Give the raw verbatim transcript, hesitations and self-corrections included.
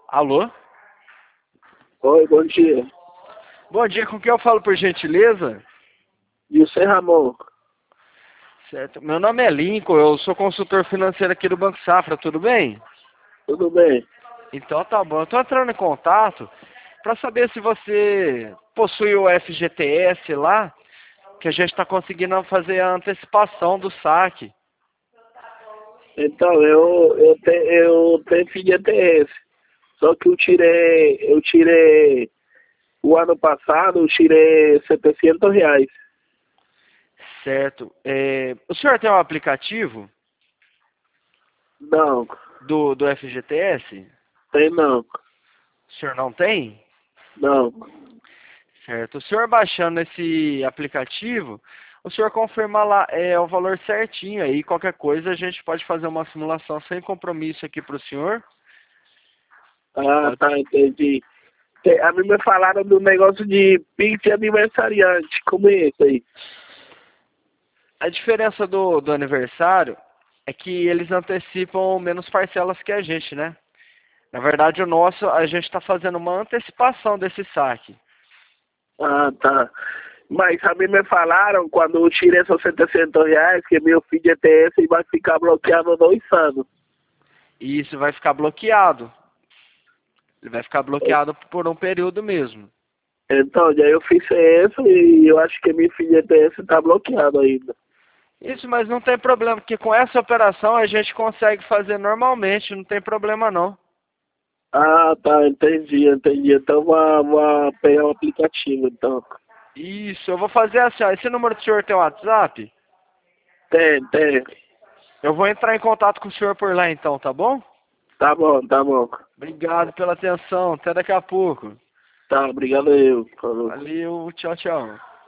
Alô? Oi, bom dia. Bom dia, com quem eu falo por gentileza? José Ramon. Certo. Meu nome é Lincoln, eu sou consultor financeiro aqui do Banco Safra, tudo bem? Tudo bem? Então tá bom, eu tô entrando em contato para saber se você possui o F G T S lá, que a gente está conseguindo fazer a antecipação do saque. Então, eu, eu, te, eu tenho F G T S. Só que eu tirei, eu tirei, o ano passado, eu tirei setecentos reais. Certo. É, o senhor tem um aplicativo Não, do, do F G T S? tem não. O senhor não tem? Não. Certo. O senhor baixando esse aplicativo, o senhor confirma lá é, o valor certinho aí. Qualquer coisa a gente pode fazer uma simulação sem compromisso aqui para o senhor. Ah, Pode. tá, entendi. Tem- A mim me falaram do negócio de Pix de aniversariante. Como é isso aí? A diferença do, do aniversário é que eles antecipam menos parcelas que a gente, né? Na verdade, o nosso, a gente está fazendo uma antecipação desse saque. Ah, tá. Mas a mim me falaram, quando eu tirei esses setecentos reais, que meu F G T S vai ficar bloqueado dois anos. E isso vai ficar bloqueado. Ele vai ficar bloqueado por um período mesmo. Então, já eu fiz isso e eu acho que minha F G T S está bloqueado ainda. Isso, mas não tem problema, porque com essa operação a gente consegue fazer normalmente, não tem problema não. Ah, tá, entendi, entendi. Então vou, vou pegar o aplicativo, então. Isso, eu vou fazer assim, ó, esse número do senhor tem WhatsApp? Tem, tem. Eu vou entrar em contato com o senhor por lá então, tá bom? Tá bom, tá bom. Obrigado pela atenção, até daqui a pouco. Tá, obrigado eu. Falou. Valeu, tchau, tchau.